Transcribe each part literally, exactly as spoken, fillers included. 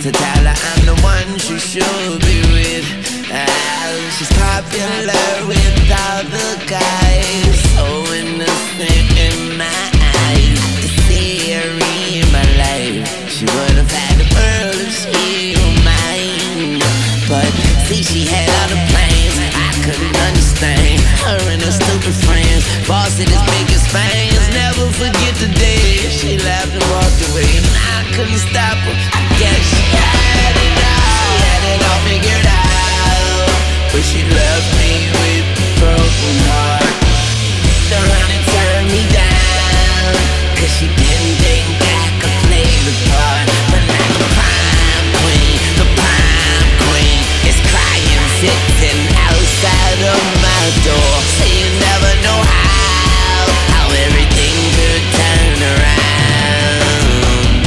to tell her I'm the one she should be with. Ah, she's popular with all the guys, so innocent in my eyes. To see her in my life, she would have had the world if she were mine. But see, she had other plans I couldn't understand. Her and her stupid friends, boss at his biggest fans. Never forget the day she laughed and walked away, and I couldn't stop her. I guess she had it all, she had it all figured out, but she left me with a broken heart. The honey turned me down, cause she didn't think I could play the part. But now the prime queen, the prime queen is crying, sitting outside of my door. So you never know how, how everything could turn around.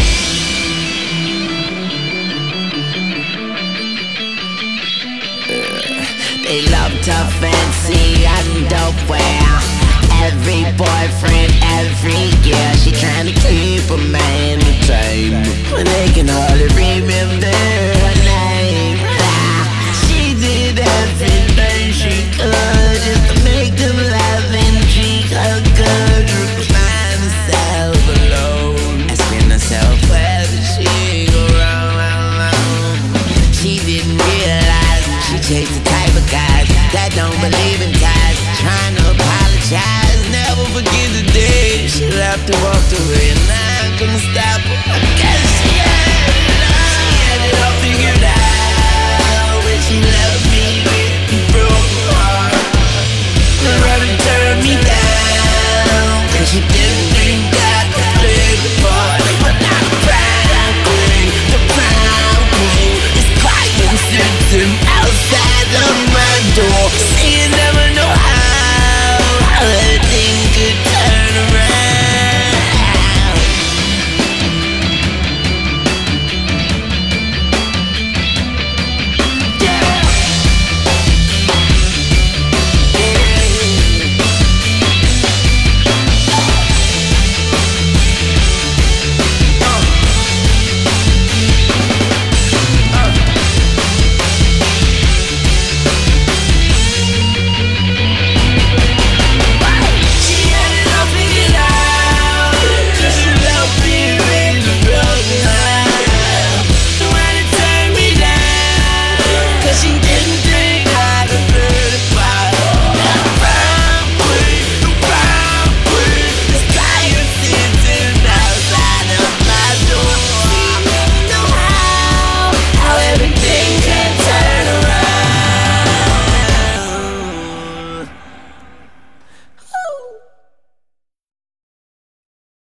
uh, They love to fancy underwear, every boyfriend, every year. She trying to keep a man tame when they can hardly remember her name. Ah, she did everything she could just to make them laugh and treat her good. Find herself alone, asking herself whether she go wrong, wrong, wrong. She didn't realize she chased the type of guys that don't believe in ties, trying to apologize. Never forget the day she left and walked away, and I couldn't stop her. I guess